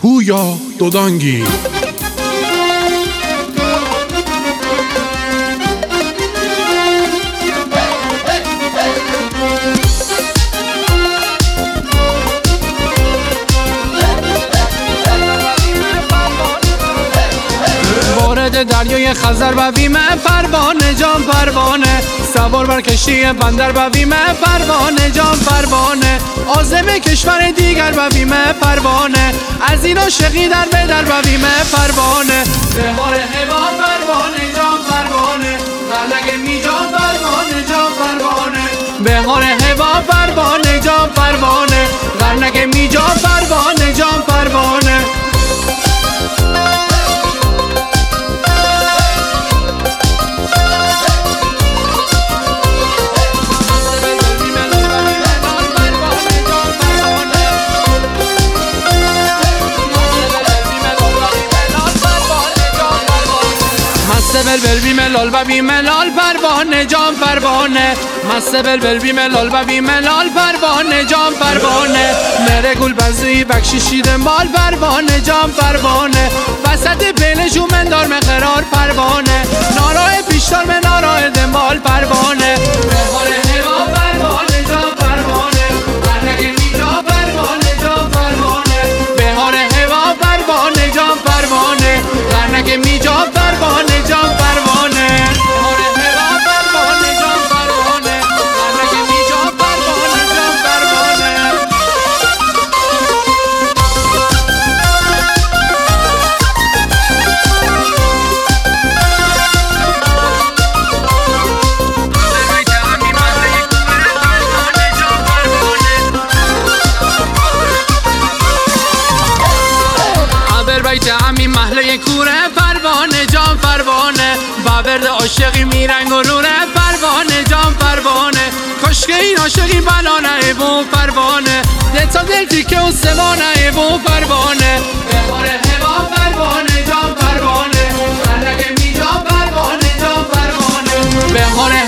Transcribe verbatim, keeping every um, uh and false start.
پویا دودانگی. وارد دریای خزر بویم پروانه جان پروانه، سوار بر کشتی بندر بویم پروانه جان پروانه، عازم کشور دیگر بویم پروانه، از این عاشقی در به در بویم پروانه. بهار هوا پروانه جان پروانه، قلق می جان پروانه جان پروانه، بهار هوا پروانه جان پروانه، قلق می جان پروانه جان پروانه. بلبل بی ملال و بی ملال پروانه جان پروانه، مست بلبل بی ملال و بی ملال پروانه جان پروانه، مره گل بزوی بخشیشید مال پروانه جان پروانه، وسط پیلشو مندار مقرار پروانه، نارای پیشتار من نارای دنبال پروانه. بهار هوا پروانه جان پروانه، قلق می جان پروانه جان پروانه، بهار هوا پروانه جان پروانه، قلق می جان پروانه جان پروانه. بیت همین محله کوره پروانه جان پروانه، باورد عاشقی میرنگ و روره پروانه جان پروانه، کشک این عاشقی بلانه بو پروانه، دل تا دل تیکه و سوانه بو پروانه. بهار هوا پروانه جان پروانه، قلق می جان پروانه جان پروانه، بهار